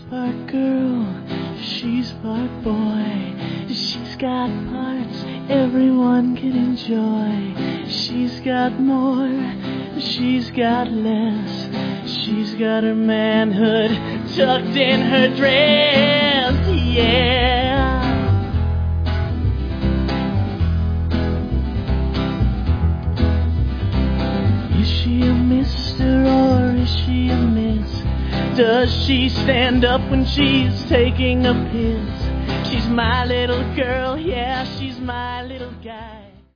part girl, she's part boy. She's got parts everyone can enjoy. She's got more, she's got less. She's got her manhood tucked in her dress, yeah. Is she a mister or is she a miss? Does she stand up when she's taking a piss? She's my little girl, yeah, she's my little guy.